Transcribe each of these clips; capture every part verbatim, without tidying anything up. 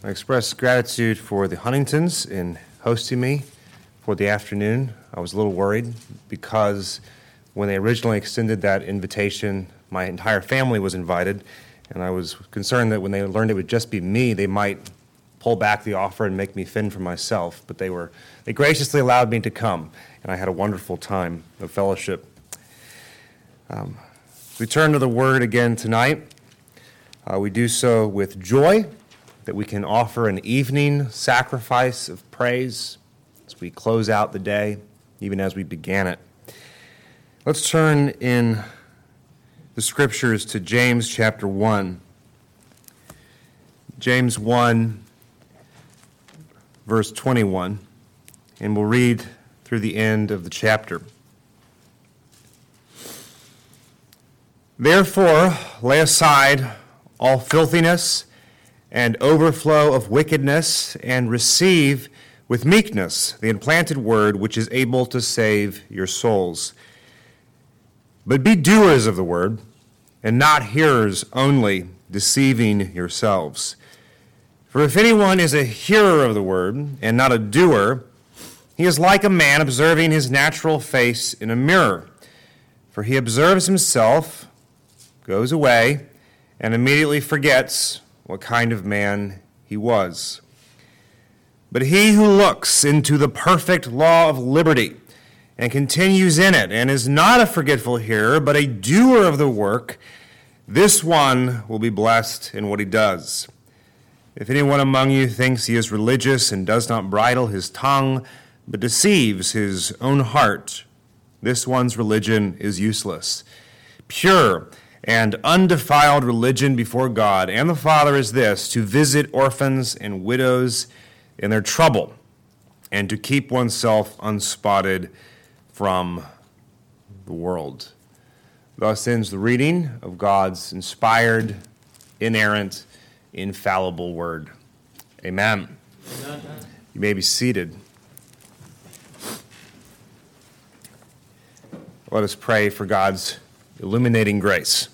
I express gratitude for the Huntingtons in hosting me for the afternoon. I was a little worried because when they originally extended that invitation, my entire family was invited, and I was concerned that when they learned it would just be me, they might pull back the offer and make me fend for myself. But they were they graciously allowed me to come, and I had a wonderful time of fellowship. Um, we turn to the Word again tonight. Uh, we do so with joy that we can offer an evening sacrifice of praise as we close out the day, even as we began it. Let's turn in the Scriptures to James chapter one. James one, verse twenty-one, and we'll read through the end of the chapter. Therefore, lay aside all filthiness and overflow of wickedness, and receive with meekness the implanted word which is able to save your souls. But be doers of the word, and not hearers only, deceiving yourselves. For if anyone is a hearer of the word, and not a doer, he is like a man observing his natural face in a mirror. For he observes himself, goes away, and immediately forgets what kind of man he was. But he who looks into the perfect law of liberty and continues in it, and is not a forgetful hearer, but a doer of the work, this one will be blessed in what he does. If anyone among you thinks he is religious and does not bridle his tongue, but deceives his own heart, this one's religion is useless. Pure and undefiled religion before God and the Father is this, to visit orphans and widows in their trouble, and to keep oneself unspotted from the world. Thus ends the reading of God's inspired, inerrant, infallible word. Amen. Amen. You may be seated. Let us pray for God's illuminating grace.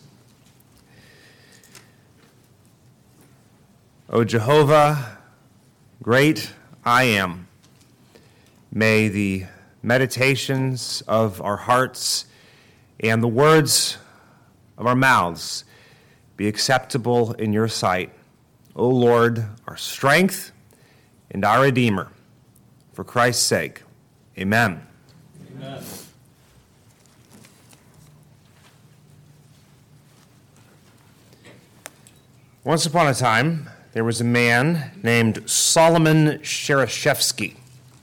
O Jehovah, great I am, may the meditations of our hearts and the words of our mouths be acceptable in your sight, O Lord, our strength and our Redeemer. For Christ's sake, amen. Amen. Once upon a time, there was a man named Solomon Shereshevsky.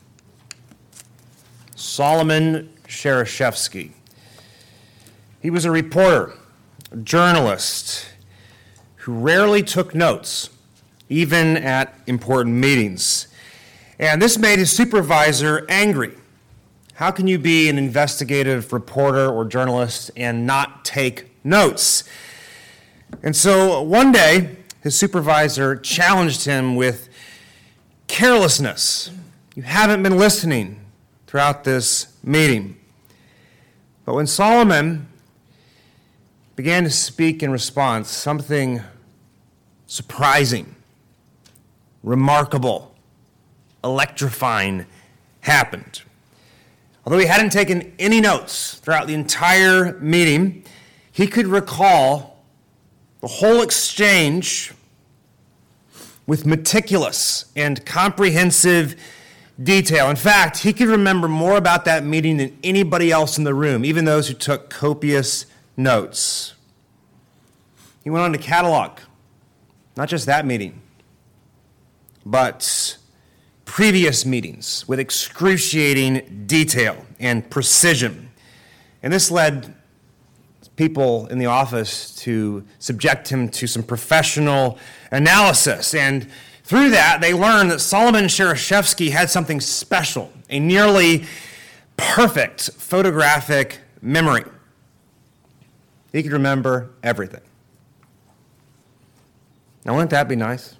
Solomon Shereshevsky. He was a reporter, a journalist, who rarely took notes, even at important meetings. And this made his supervisor angry. How can you be an investigative reporter or journalist and not take notes? And so one day, his supervisor challenged him with carelessness. You haven't been listening throughout this meeting. But when Solomon began to speak in response, something surprising, remarkable, electrifying happened. Although he hadn't taken any notes throughout the entire meeting, he could recall the whole exchange with meticulous and comprehensive detail. In fact, he could remember more about that meeting than anybody else in the room, even those who took copious notes. He went on to catalog not just that meeting, but previous meetings with excruciating detail and precision. And this led people in the office to subject him to some professional analysis. And through that, they learned that Solomon Shereshevsky had something special, a nearly perfect photographic memory. He could remember everything. Now, wouldn't that be nice?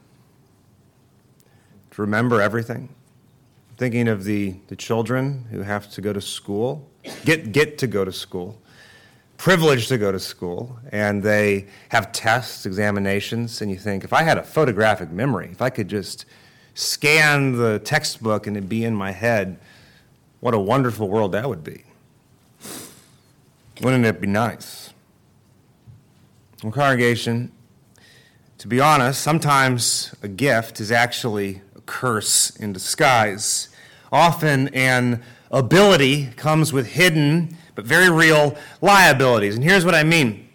To remember everything? Thinking of the, the children who have to go to school, get, get to go to school. privileged to go to school, and they have tests, examinations, and you think, if I had a photographic memory, if I could just scan the textbook and it'd be in my head, what a wonderful world that would be. Wouldn't it be nice? Well, congregation, to be honest, sometimes a gift is actually a curse in disguise. Often an ability comes with hidden but very real liabilities. And here's what I mean.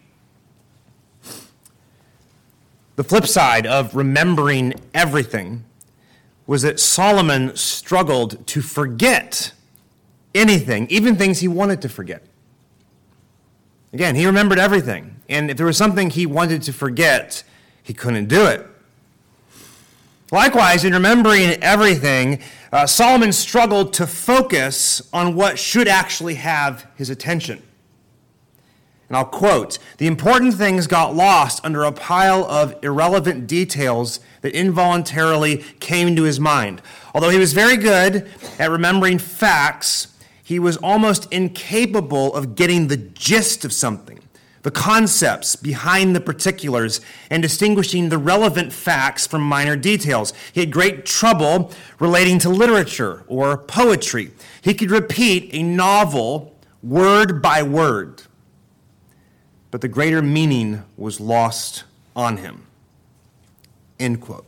The flip side of remembering everything was that Solomon struggled to forget anything, even things he wanted to forget. Again, he remembered everything. And if there was something he wanted to forget, he couldn't do it. Likewise, in remembering everything, uh, Solomon struggled to focus on what should actually have his attention. And I'll quote, "The important things got lost under a pile of irrelevant details that involuntarily came to his mind. Although he was very good at remembering facts, he was almost incapable of getting the gist of something, the concepts behind the particulars, and distinguishing the relevant facts from minor details. He had great trouble relating to literature or poetry. He could repeat a novel word by word, but the greater meaning was lost on him." End quote.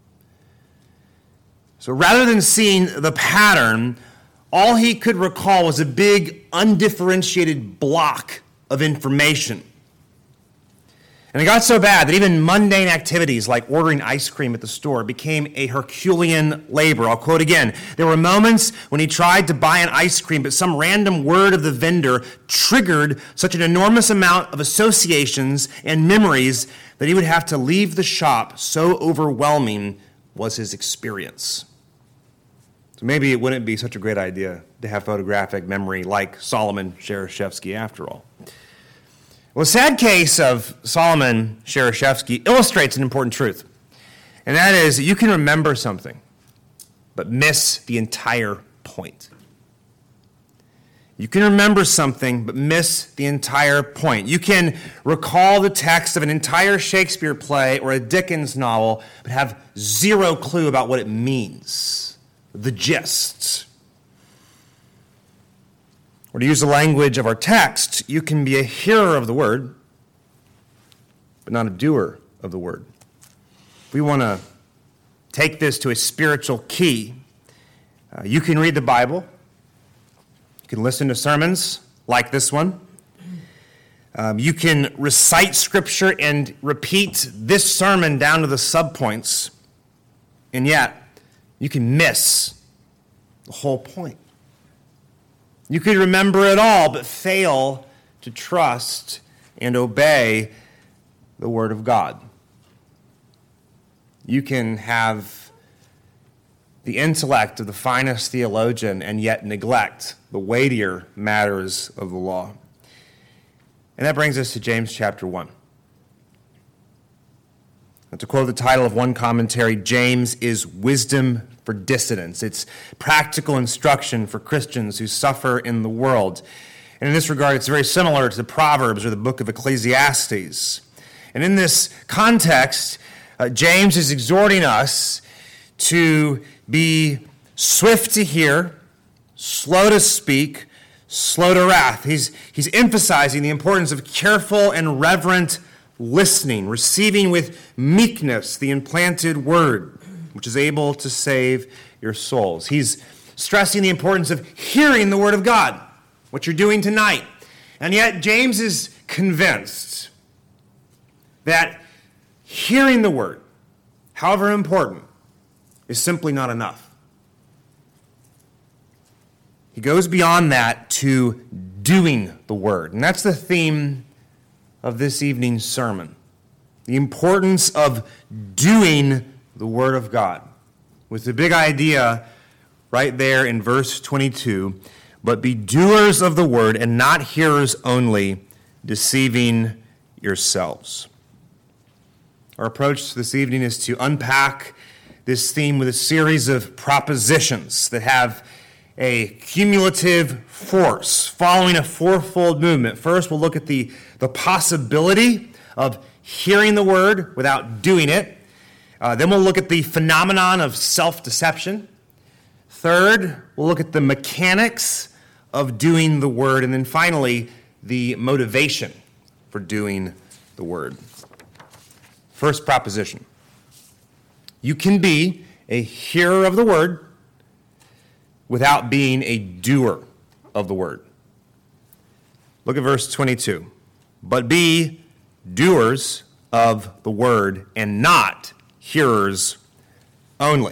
So rather than seeing the pattern, all he could recall was a big, undifferentiated block of information. And it got so bad that even mundane activities like ordering ice cream at the store became a Herculean labor. I'll quote again. "There were moments when he tried to buy an ice cream, but some random word of the vendor triggered such an enormous amount of associations and memories that he would have to leave the shop, so overwhelming was his experience." So maybe it wouldn't be such a great idea to have photographic memory like Solomon Shereshevsky after all. Well, the sad case of Solomon Shereshevsky illustrates an important truth, and that is that you can remember something but miss the entire point. You can remember something but miss the entire point. You can recall the text of an entire Shakespeare play or a Dickens novel but have zero clue about what it means, the gist. Or to use the language of our text, you can be a hearer of the word, but not a doer of the word. If we want to take this to a spiritual key, uh, you can read the Bible, you can listen to sermons like this one, um, you can recite Scripture and repeat this sermon down to the subpoints, and yet you can miss the whole point. You could remember it all, but fail to trust and obey the Word of God. You can have the intellect of the finest theologian and yet neglect the weightier matters of the law. And that brings us to James chapter one. And to quote the title of one commentary, James is wisdom for dissidents. It's practical instruction for Christians who suffer in the world. And in this regard, it's very similar to the Proverbs or the book of Ecclesiastes. And in this context, uh, James is exhorting us to be swift to hear, slow to speak, slow to wrath. He's, he's emphasizing the importance of careful and reverent listening, receiving with meekness the implanted word, which is able to save your souls. He's stressing the importance of hearing the word of God, what you're doing tonight. And yet James is convinced that hearing the word, however important, is simply not enough. He goes beyond that to doing the word. And that's the theme of this evening's sermon. The importance of doing the Word of God, with the big idea right there in verse twenty-two, but be doers of the word and not hearers only, deceiving yourselves. Our approach this evening is to unpack this theme with a series of propositions that have a cumulative force following a fourfold movement. First, we'll look at the, the possibility of hearing the word without doing it. Uh, then we'll look at the phenomenon of self-deception. Third, we'll look at the mechanics of doing the word. And then finally, the motivation for doing the word. First proposition. You can be a hearer of the word without being a doer of the word. Look at verse twenty-two. But be doers of the word and not hearers only.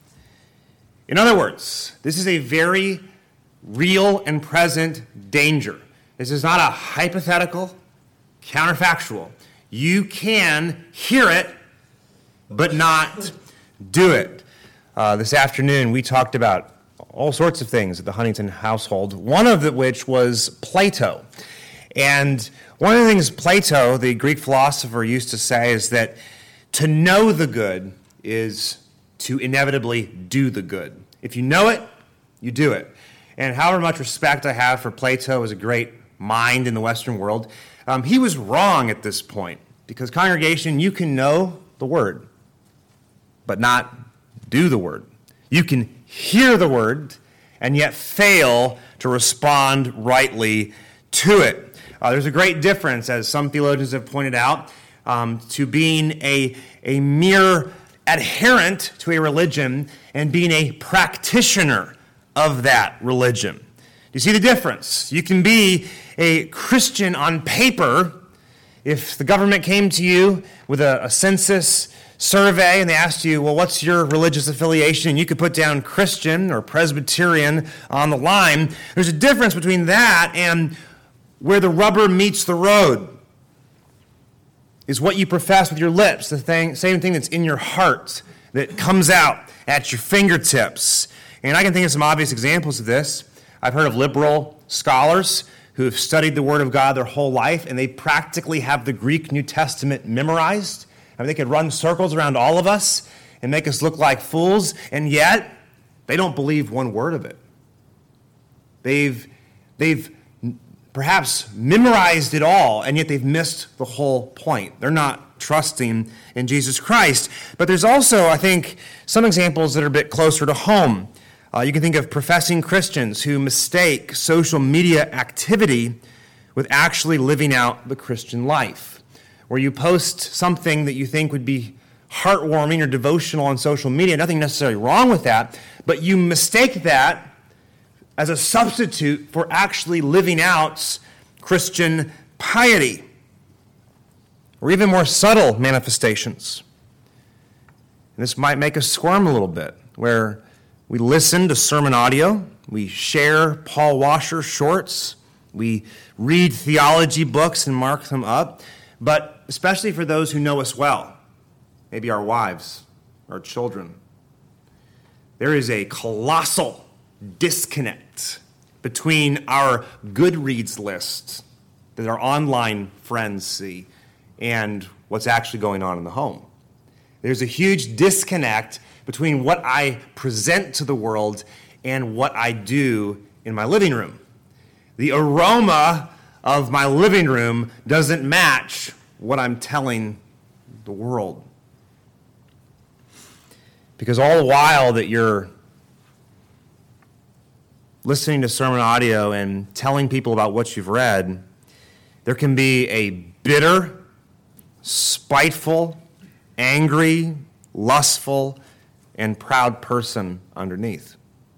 In other words, this is a very real and present danger. This is not a hypothetical, counterfactual. You can hear it, but not do it. Uh, this afternoon, we talked about all sorts of things at the Huntington household, one of the, which was Plato. And one of the things Plato, the Greek philosopher, used to say is that to know the good is to inevitably do the good. If you know it, you do it. And however much respect I have for Plato as a great mind in the Western world, um, he was wrong at this point. Because, congregation, you can know the word, but not do the word. You can hear the word and yet fail to respond rightly to it. Uh, there's a great difference, as some theologians have pointed out, um, to being a, a mere adherent to a religion and being a practitioner of that religion. Do you see the difference? You can be a Christian on paper if the government came to you with a, a census survey and they asked you, well, what's your religious affiliation? And you could put down Christian or Presbyterian on the line. There's a difference between that and where the rubber meets the road. Is what you profess with your lips, the thing, same thing that's in your heart, that comes out at your fingertips. And I can think of some obvious examples of this. I've heard of liberal scholars who have studied the Word of God their whole life, and they practically have the Greek New Testament memorized. I mean, they could run circles around all of us and make us look like fools, and yet they don't believe one word of it. They've, they've perhaps memorized it all, and yet they've missed the whole point. They're not trusting in Jesus Christ. But there's also, I think, some examples that are a bit closer to home. Uh, you can think of professing Christians who mistake social media activity with actually living out the Christian life, where you post something that you think would be heartwarming or devotional on social media. Nothing necessarily wrong with that, but you mistake that as a substitute for actually living out Christian piety, or even more subtle manifestations. And this might make us squirm a little bit, where we listen to sermon audio, we share Paul Washer shorts, we read theology books and mark them up, but especially for those who know us well, maybe our wives, our children, there is a colossal disconnect between our Goodreads list that our online friends see and what's actually going on in the home. There's a huge disconnect between what I present to the world and what I do in my living room. The aroma of my living room doesn't match what I'm telling the world. Because all the while that you're listening to sermon audio and telling people about what you've read, there can be a bitter, spiteful, angry, lustful, and proud person underneath.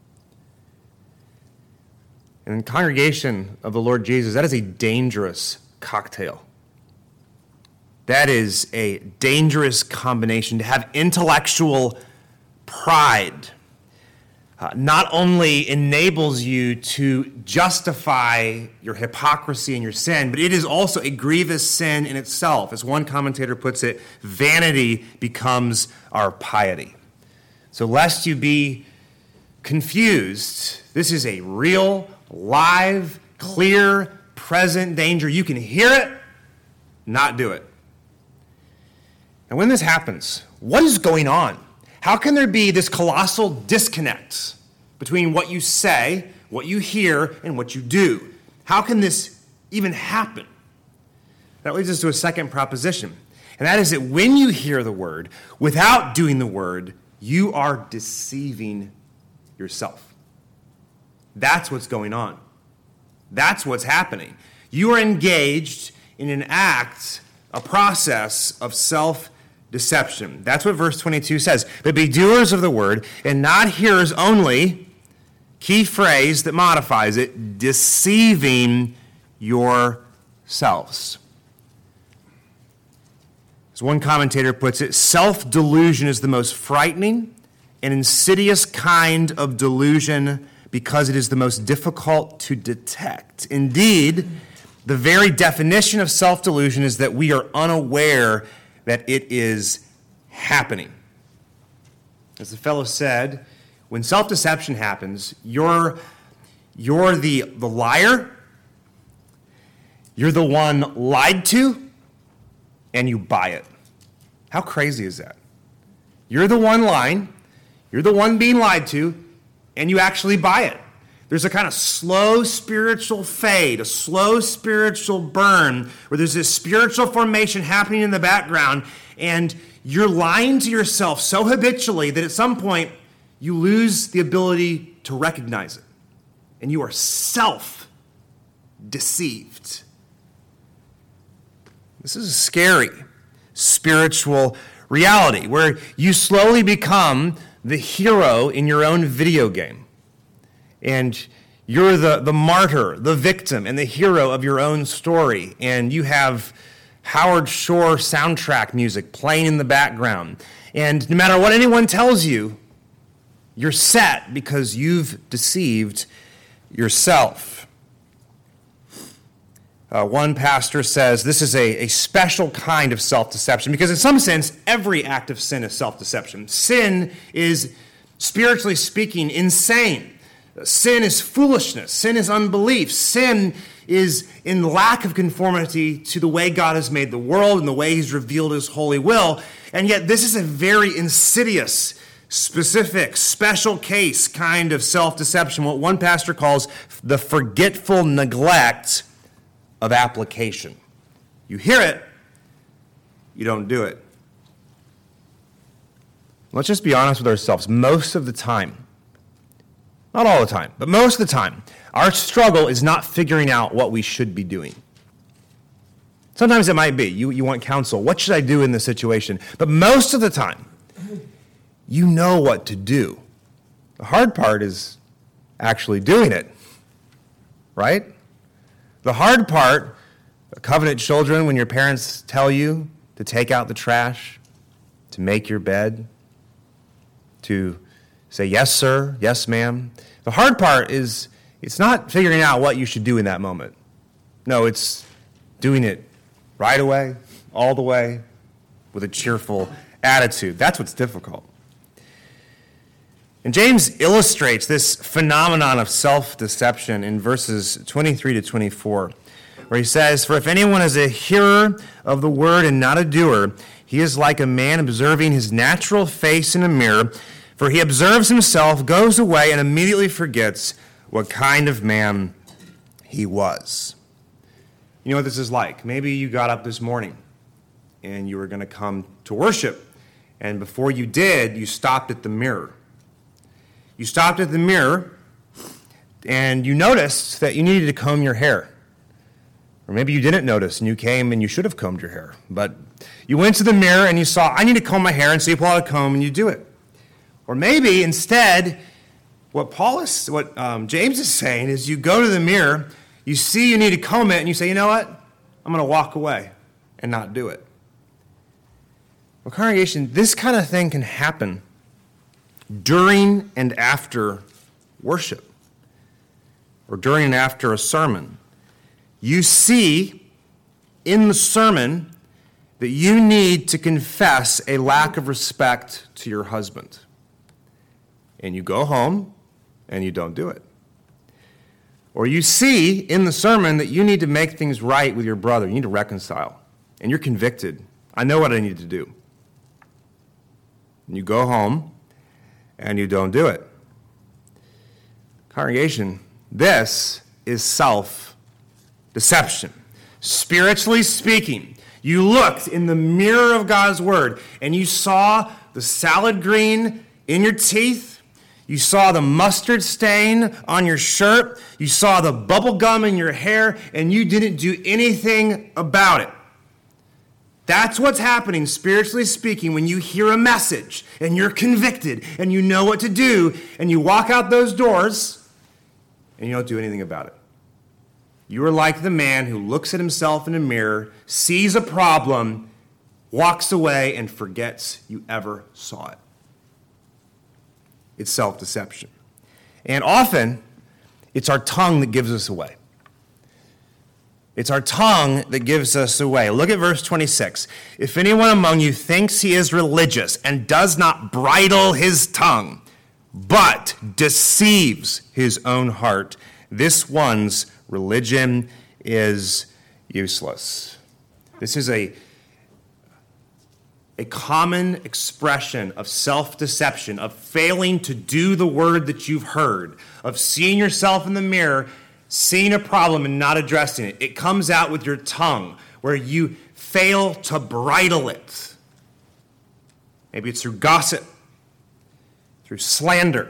And in the congregation of the Lord Jesus, that is a dangerous cocktail. That is a dangerous combination. To have intellectual pride uh, not only enables you to justify your hypocrisy and your sin, but it is also a grievous sin in itself. As one commentator puts it, vanity becomes our piety. So lest you be confused, this is a real, live, clear, present danger. You can hear it, not do it. And when this happens, what is going on? How can there be this colossal disconnect between what you say, what you hear, and what you do. How can this even happen? That leads us to a second proposition, and that is that when you hear the word without doing the word, you are deceiving yourself. That's what's going on. That's what's happening. You are engaged in an act, a process of self-deception. That's what verse twenty-two says. But be doers of the word and not hearers only, key phrase that modifies it, deceiving yourselves. As one commentator puts it, self-delusion is the most frightening and insidious kind of delusion because it is the most difficult to detect. Indeed, the very definition of self-delusion is that we are unaware that it is happening. As the fellow said, when self-deception happens, you're, you're the, the liar, you're the one lied to, and you buy it. How crazy is that? You're the one lying, you're the one being lied to, and you actually buy it. There's a kind of slow spiritual fade, a slow spiritual burn, where there's this spiritual formation happening in the background, and you're lying to yourself so habitually that at some point you lose the ability to recognize it, and you are self-deceived. This is a scary spiritual reality where you slowly become the hero in your own video game. And you're the, the martyr, the victim, and the hero of your own story. And you have Howard Shore soundtrack music playing in the background. And no matter what anyone tells you, you're set because you've deceived yourself. Uh, one pastor says this is a, a special kind of self-deception because in some sense, every act of sin is self-deception. Sin is, spiritually speaking, insane. Sin is foolishness. Sin is unbelief. Sin is in lack of conformity to the way God has made the world and the way he's revealed his holy will. And yet this is a very insidious, specific, special case kind of self-deception, what one pastor calls the forgetful neglect of application. You hear it, you don't do it. Let's just be honest with ourselves. Most of the time, not all the time, but most of the time, our struggle is not figuring out what we should be doing. Sometimes it might be. You, you want counsel. What should I do in this situation? But most of the time, you know what to do. The hard part is actually doing it, right? The hard part, covenant children, when your parents tell you to take out the trash, to make your bed, to say, yes, sir, yes, ma'am. The hard part is it's not figuring out what you should do in that moment. No, it's doing it right away, all the way, with a cheerful attitude. That's what's difficult. And James illustrates this phenomenon of self-deception in verses twenty-three to twenty-four, where he says, "For if anyone is a hearer of the word and not a doer, he is like a man observing his natural face in a mirror. For he observes himself, goes away, and immediately forgets what kind of man he was." You know what this is like? Maybe you got up this morning and you were going to come to worship, and before you did, you stopped at the mirror. You stopped at the mirror and you noticed that you needed to comb your hair. Or maybe you didn't notice and you came and you should have combed your hair. But you went to the mirror and you saw, I need to comb my hair, and so you pull out a comb and you do it. Or maybe instead, what Paul is, what um, James is saying is you go to the mirror, you see you need to comb it, and you say, you know what? I'm going to walk away and not do it. Well, congregation, this kind of thing can happen during and after worship, or during and after a sermon. You see in the sermon that you need to confess a lack of respect to your husband. And you go home and you don't do it. Or you see in the sermon that you need to make things right with your brother. You need to reconcile. And you're convicted. I know what I need to do. And you go home and you don't do it. Congregation, this is self-deception. Spiritually speaking, you looked in the mirror of God's word and you saw the salad green in your teeth. You saw the mustard stain on your shirt. You saw the bubble gum in your hair, and you didn't do anything about it. That's what's happening, spiritually speaking, when you hear a message and you're convicted and you know what to do, and you walk out those doors and you don't do anything about it. You are like the man who looks at himself in a mirror, sees a problem, walks away, and forgets you ever saw it. It's self-deception. And often, it's our tongue that gives us away. It's our tongue that gives us away. Look at verse twenty-six. If anyone among you thinks he is religious and does not bridle his tongue, but deceives his own heart, this one's religion is useless. This is a, a common expression of self-deception, of failing to do the word that you've heard, of seeing yourself in the mirror, seeing a problem and not addressing it. It comes out with your tongue, where you fail to bridle it. Maybe it's through gossip, through slander,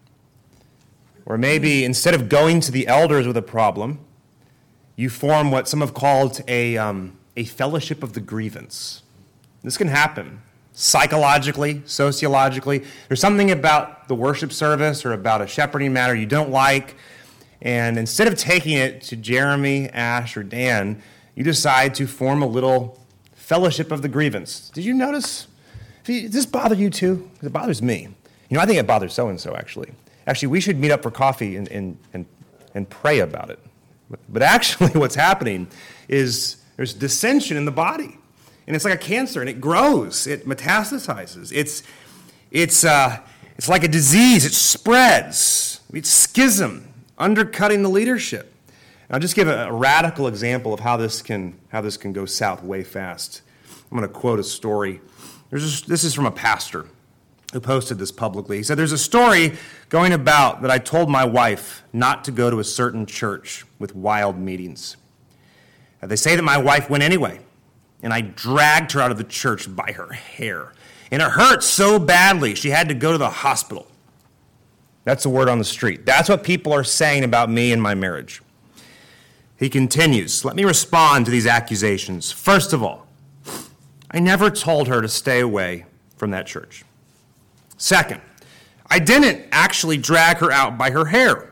or maybe instead of going to the elders with a problem, you form what some have called a, um, a fellowship of the grievance. This can happen psychologically, sociologically. There's something about the worship service or about a shepherding matter you don't like, and instead of taking it to Jeremy, Ash, or Dan, you decide to form a little fellowship of the grievance. Did you notice? Does this bother you too? Because it bothers me. You know, I think it bothers so-and-so, actually. Actually, we should meet up for coffee and, and, and, and pray about it. But, but actually what's happening is there's dissension in the body. And it's like a cancer, and it grows. It metastasizes. It's, it's, uh, it's like a disease. It spreads. It's schism, undercutting the leadership. And I'll just give a, a radical example of how this can how this can go south way fast. I'm going to quote a story. There's a, this is from a pastor who posted this publicly. He said, "There's a story going about that I told my wife not to go to a certain church with wild meetings. Uh, they say that my wife went anyway, and I dragged her out of the church by her hair. And it hurt so badly she had to go to the hospital." That's the word on the street. That's what people are saying about me and my marriage. He continues, "Let me respond to these accusations. First of all, I never told her to stay away from that church. Second, I didn't actually drag her out by her hair.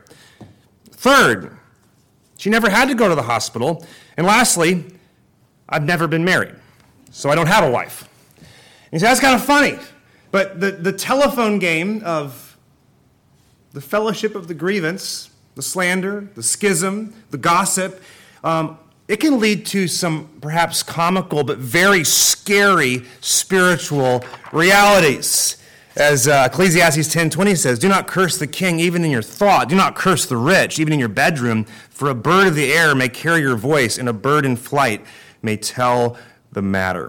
Third, she never had to go to the hospital. And lastly, I've never been married, so I don't have a wife." And he said, that's kind of funny. But the, the telephone game of the fellowship of the grievance, the slander, the schism, the gossip, um, it can lead to some perhaps comical but very scary spiritual realities. As uh, Ecclesiastes ten twenty says, "Do not curse the king even in your thought. Do not curse the rich even in your bedroom. For a bird of the air may carry your voice, and a bird in flight may tell the matter."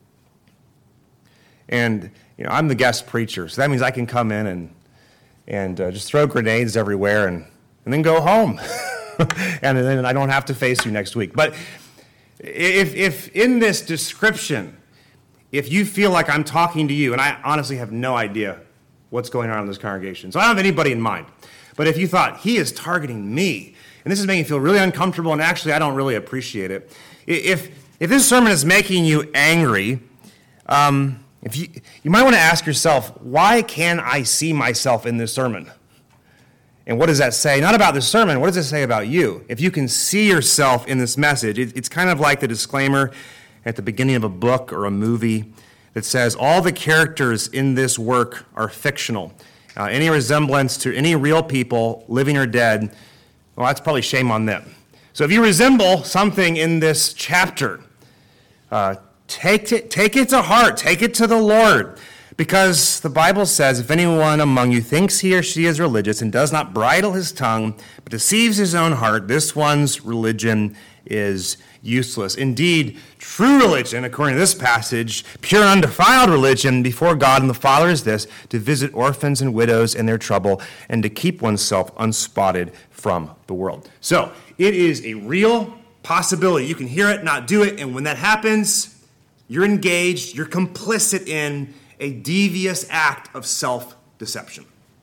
And you know, I'm the guest preacher, so that means I can come in and and uh, just throw grenades everywhere and, and then go home. And then I don't have to face you next week. But if if in this description, if you feel like I'm talking to you, and I honestly have no idea what's going on in this congregation, so I don't have anybody in mind, but if you thought, he is targeting me, and this is making me feel really uncomfortable, and actually I don't really appreciate it, if if this sermon is making you angry, um, if you you might want to ask yourself, why can I see myself in this sermon? And what does that say? Not about the sermon, what does it say about you? If you can see yourself in this message, it, it's kind of like the disclaimer at the beginning of a book or a movie that says all the characters in this work are fictional. Uh, any resemblance to any real people, living or dead, well, that's probably shame on them. So if you resemble something in this chapter, uh, take it, take it to heart, take it to the Lord. Because the Bible says, if anyone among you thinks he or she is religious and does not bridle his tongue, but deceives his own heart, this one's religion is useless. Indeed, true religion, according to this passage, pure and undefiled religion before God and the Father is this, to visit orphans and widows in their trouble and to keep oneself unspotted from the world. So, it is a real possibility. You can hear it, not do it, and when that happens, you're engaged, you're complicit in a devious act of self-deception.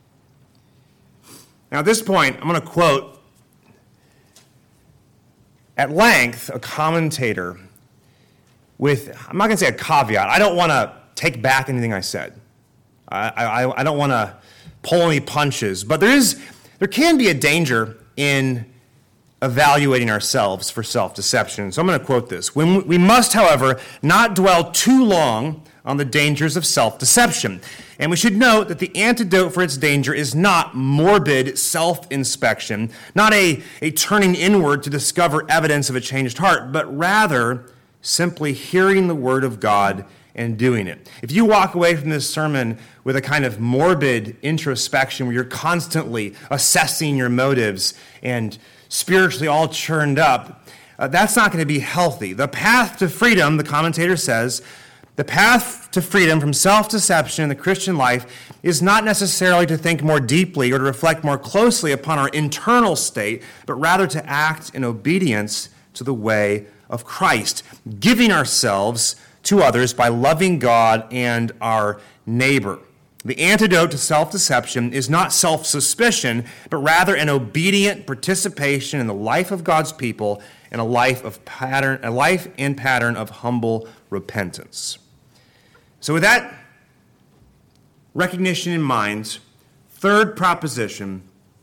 Now, at this point, I'm going to quote at length a commentator with, I'm not going to say a caveat. I don't want to take back anything I said. I, I, I don't want to pull any punches. But there is, there can be a danger in evaluating ourselves for self-deception. So I'm going to quote this. When we must, however, not dwell too long on the dangers of self-deception. And we should note that the antidote for its danger is not morbid self-inspection, not a, a turning inward to discover evidence of a changed heart, but rather simply hearing the word of God and doing it. If you walk away from this sermon with a kind of morbid introspection where you're constantly assessing your motives and spiritually all churned up, uh, that's not going to be healthy. The path to freedom, the commentator says, the path to freedom from self-deception in the Christian life is not necessarily to think more deeply or to reflect more closely upon our internal state, but rather to act in obedience to the way of Christ, giving ourselves to others by loving God and our neighbor. The antidote to self-deception is not self-suspicion, but rather an obedient participation in the life of God's people and a life of pattern, a life and pattern of humble repentance. So with that recognition in mind, third proposition,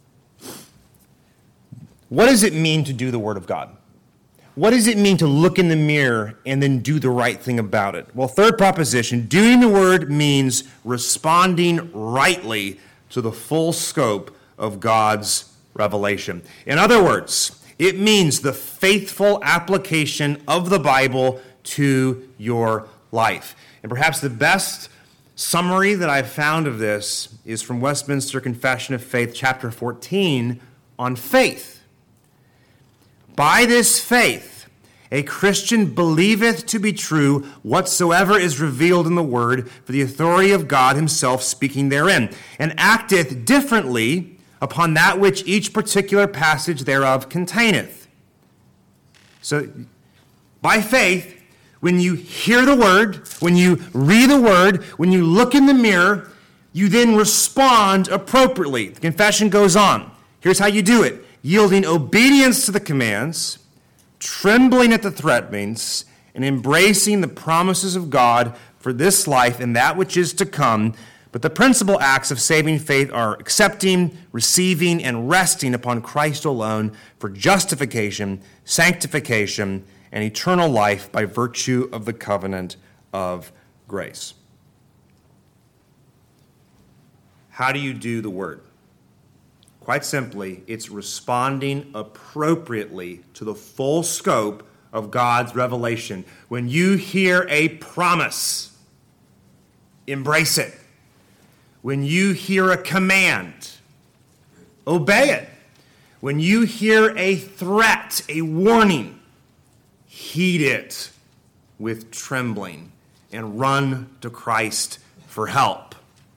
what does it mean to do the Word of God? What does it mean to look in the mirror and then do the right thing about it? Well, third proposition, doing the Word means responding rightly to the full scope of God's revelation. In other words, it means the faithful application of the Bible to your life. And perhaps the best summary that I've found of this is from Westminster Confession of Faith, chapter fourteen, on faith. By this faith, a Christian believeth to be true whatsoever is revealed in the Word for the authority of God himself speaking therein, and acteth differently upon that which each particular passage thereof containeth. So, by faith, when you hear the Word, when you read the Word, when you look in the mirror, you then respond appropriately. The confession goes on. Here's how you do it. Yielding obedience to the commands, trembling at the threatenings, and embracing the promises of God for this life and that which is to come. But the principal acts of saving faith are accepting, receiving, and resting upon Christ alone for justification, sanctification, and eternal life by virtue of the covenant of grace. How do you do the Word? Quite simply, it's responding appropriately to the full scope of God's revelation. When you hear a promise, embrace it. When you hear a command, obey it. When you hear a threat, a warning, heed it with trembling and run to Christ for help.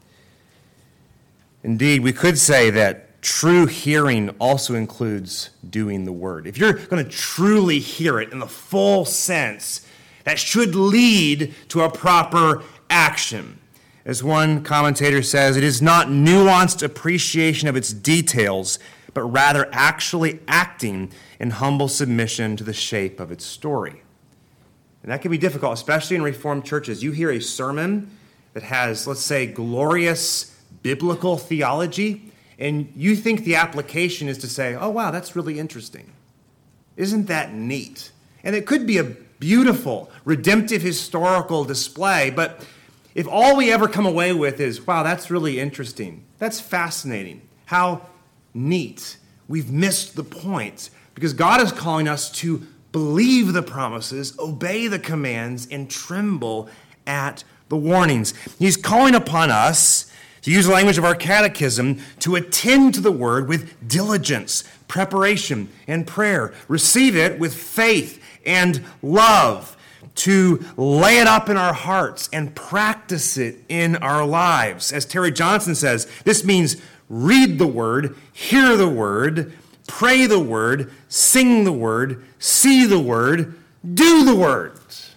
Indeed, we could say that true hearing also includes doing the Word. If you're going to truly hear it in the full sense, that should lead to a proper action. As one commentator says, it is not nuanced appreciation of its details, but rather actually acting in humble submission to the shape of its story. And that can be difficult, especially in Reformed churches. You hear a sermon that has, let's say, glorious biblical theology, and you think the application is to say, oh, wow, that's really interesting. Isn't that neat? And it could be a beautiful, redemptive, historical display, but if all we ever come away with is, wow, that's really interesting, that's fascinating, how neat, we've missed the point, because God is calling us to believe the promises, obey the commands, and tremble at the warnings. He's calling upon us, to use the language of our catechism, to attend to the Word with diligence, preparation, and prayer. Receive it with faith and love, to lay it up in our hearts and practice it in our lives. As Terry Johnson says, this means read the word, hear the word, pray the word, sing the word, see the word, do the word.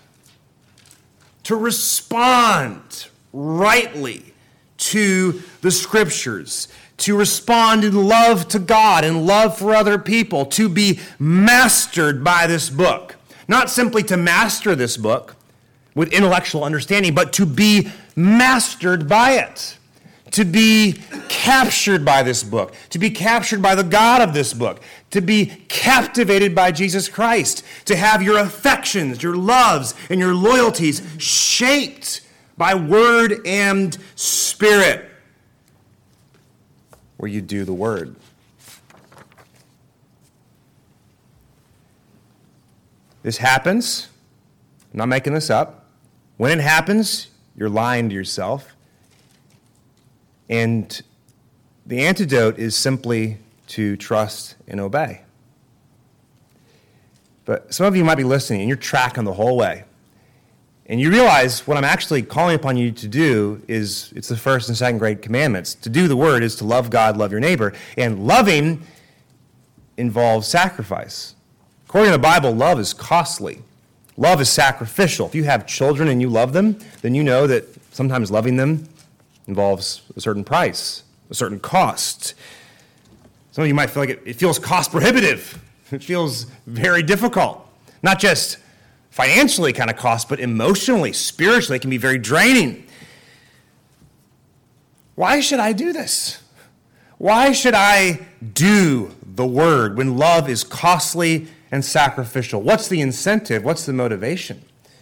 To respond rightly to the scriptures, to respond in love to God and love for other people, to be mastered by this book. Not simply to master this book with intellectual understanding, but to be mastered by it, to be captured by this book, to be captured by the God of this book, to be captivated by Jesus Christ, to have your affections, your loves, and your loyalties shaped by word and spirit, where you do the word. This happens. I'm not making this up. When it happens, you're lying to yourself. And the antidote is simply to trust and obey. But some of you might be listening, and you're tracking the whole way. And you realize what I'm actually calling upon you to do is, it's the first and second grade commandments. To do the word is to love God, love your neighbor. And loving involves sacrifice. According to the Bible, love is costly. Love is sacrificial. If you have children and you love them, then you know that sometimes loving them involves a certain price, a certain cost. Some of you might feel like it, it feels cost prohibitive. It feels very difficult. Not just financially kind of cost, but emotionally, spiritually, it can be very draining. Why should I do this? Why should I do the word when love is costly and sacrificial? What's the incentive? What's the motivation?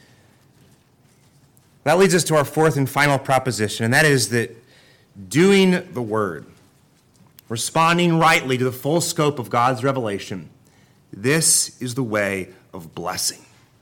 That leads us to our fourth and final proposition, and that is that doing the word, responding rightly to the full scope of God's revelation, this is the way of blessing.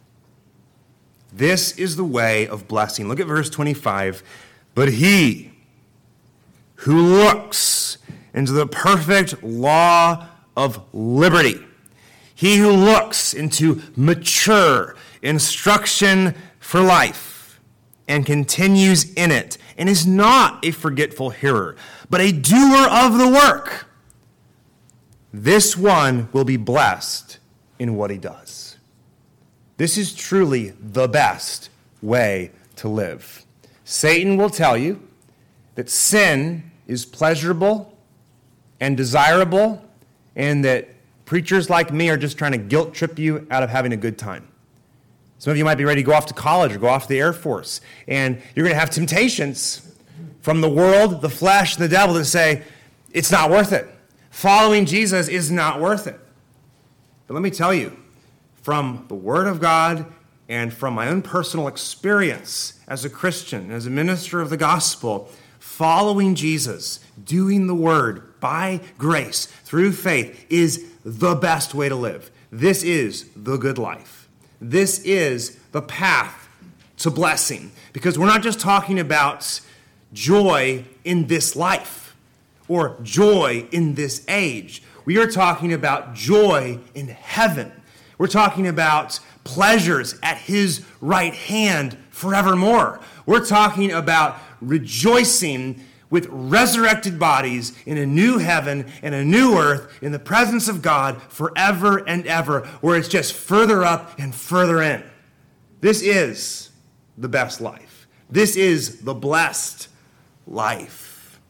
This is the way of blessing. Look at verse twenty-five. But he who looks into the perfect law of liberty, he who looks into mature instruction for life and continues in it, and is not a forgetful hearer, but a doer of the work, this one will be blessed in what he does. This is truly the best way to live. Satan will tell you that sin is pleasurable and desirable, and that preachers like me are just trying to guilt trip you out of having a good time. Some of you might be ready to go off to college or go off to the Air Force, and you're going to have temptations from the world, the flesh, and the devil that say, it's not worth it. Following Jesus is not worth it. But let me tell you, from the Word of God and from my own personal experience as a Christian, as a minister of the gospel, following Jesus, doing the Word by grace through faith is the best way to live. This is the good life. This is the path to blessing. Because we're not just talking about joy in this life or joy in this age. We are talking about joy in heaven. We're talking about pleasures at his right hand forevermore. We're talking about rejoicing with resurrected bodies in a new heaven and a new earth in the presence of God forever and ever, where it's just further up and further in. This is the best life. This is the blessed life.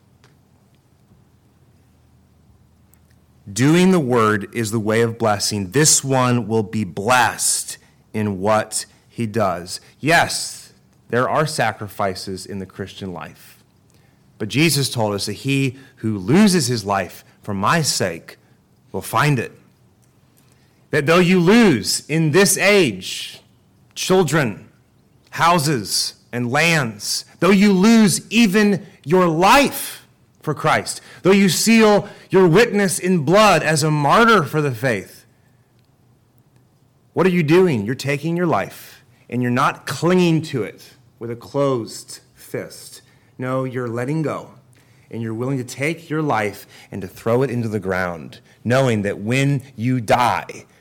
Doing the word is the way of blessing. This one will be blessed in what he does. Yes, there are sacrifices in the Christian life. But Jesus told us that he who loses his life for my sake will find it. That though you lose in this age children, houses, and lands, though you lose even your life for Christ, though you seal your witness in blood as a martyr for the faith, what are you doing? You're taking your life and you're not clinging to it with a closed fist. No, you're letting go, and you're willing to take your life and to throw it into the ground, knowing that when you die,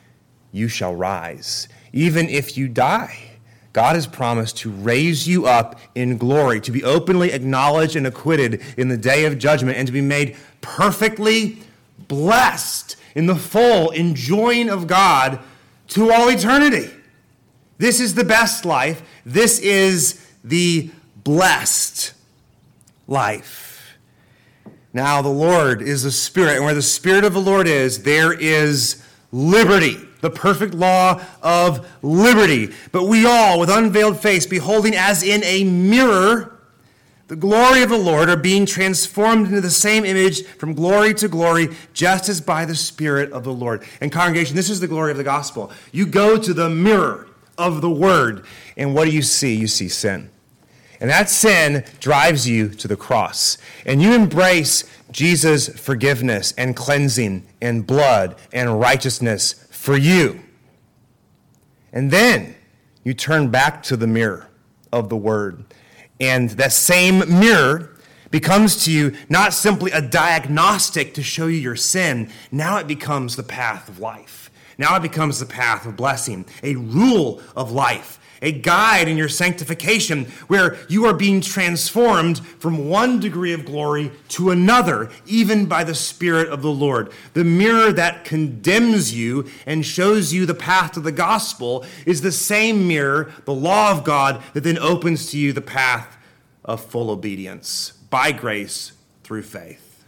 you shall rise. Even if you die, God has promised to raise you up in glory, to be openly acknowledged and acquitted in the day of judgment, and to be made perfectly blessed in the full enjoying of God to all eternity. This is the best life. This is the blessed life. Now the Lord is the Spirit, and where the Spirit of the Lord is, there is liberty, the perfect law of liberty. But we all, with unveiled face, beholding as in a mirror the glory of the Lord, are being transformed into the same image from glory to glory, just as by the Spirit of the Lord. And congregation, this is the glory of the gospel. You go to the mirror of the Word, and what do you see? You see sin. And that sin drives you to the cross. And you embrace Jesus' forgiveness and cleansing and blood and righteousness for you. And then you turn back to the mirror of the Word. And that same mirror becomes to you not simply a diagnostic to show you your sin. Now it becomes the path of life. Now it becomes the path of blessing, a rule of life, a guide in your sanctification where you are being transformed from one degree of glory to another, even by the Spirit of the Lord. The mirror that condemns you and shows you the path to the gospel is the same mirror, the law of God, that then opens to you the path of full obedience by grace through faith.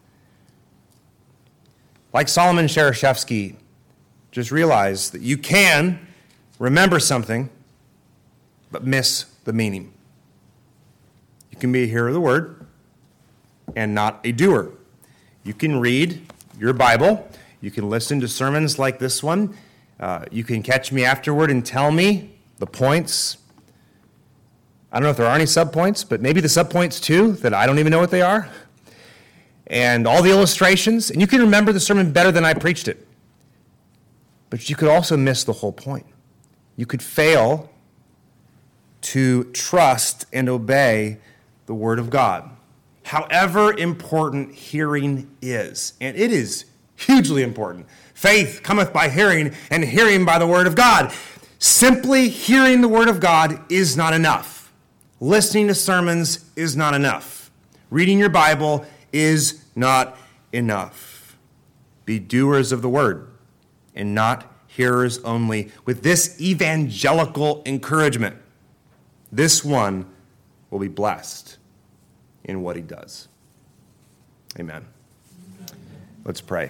Like Solomon Shereshevsky, just realize that you can remember something but miss the meaning. You can be a hearer of the word and not a doer. You can read your Bible. You can listen to sermons like this one. Uh, you can catch me afterward and tell me the points. I don't know if there are any subpoints, but maybe the subpoints too, that I don't even know what they are. And all the illustrations. And you can remember the sermon better than I preached it. But you could also miss the whole point. You could fail to trust and obey the Word of God. However important hearing is, and it is hugely important. Faith cometh by hearing, and hearing by the Word of God. Simply hearing the Word of God is not enough. Listening to sermons is not enough. Reading your Bible is not enough. Be doers of the Word and not hearers only, with this evangelical encouragement. This one will be blessed in what he does. Amen. Let's pray.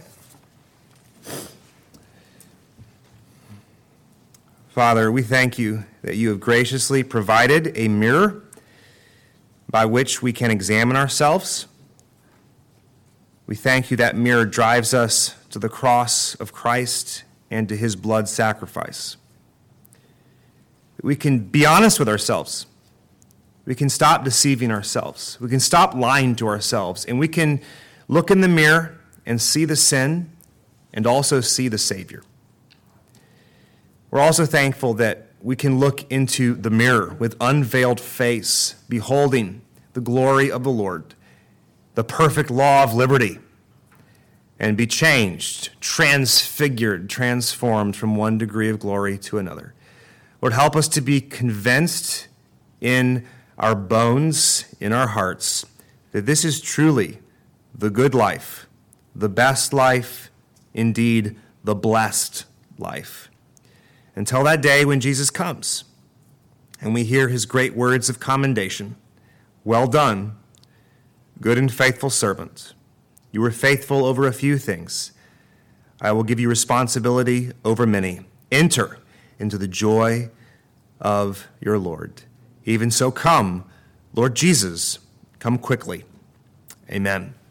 Father, we thank you that you have graciously provided a mirror by which we can examine ourselves. We thank you that mirror drives us to the cross of Christ and to his blood sacrifice. We can be honest with ourselves. We can stop deceiving ourselves. We can stop lying to ourselves. And we can look in the mirror and see the sin and also see the Savior. We're also thankful that we can look into the mirror with unveiled face, beholding the glory of the Lord, the perfect law of liberty, and be changed, transfigured, transformed from one degree of glory to another. Lord, help us to be convinced in our bones, in our hearts, that this is truly the good life, the best life, indeed, the blessed life. Until that day when Jesus comes and we hear his great words of commendation, well done, good and faithful servant. You were faithful over a few things. I will give you responsibility over many. Enter into the joy of your Lord. Even so, come, Lord Jesus, come quickly. Amen.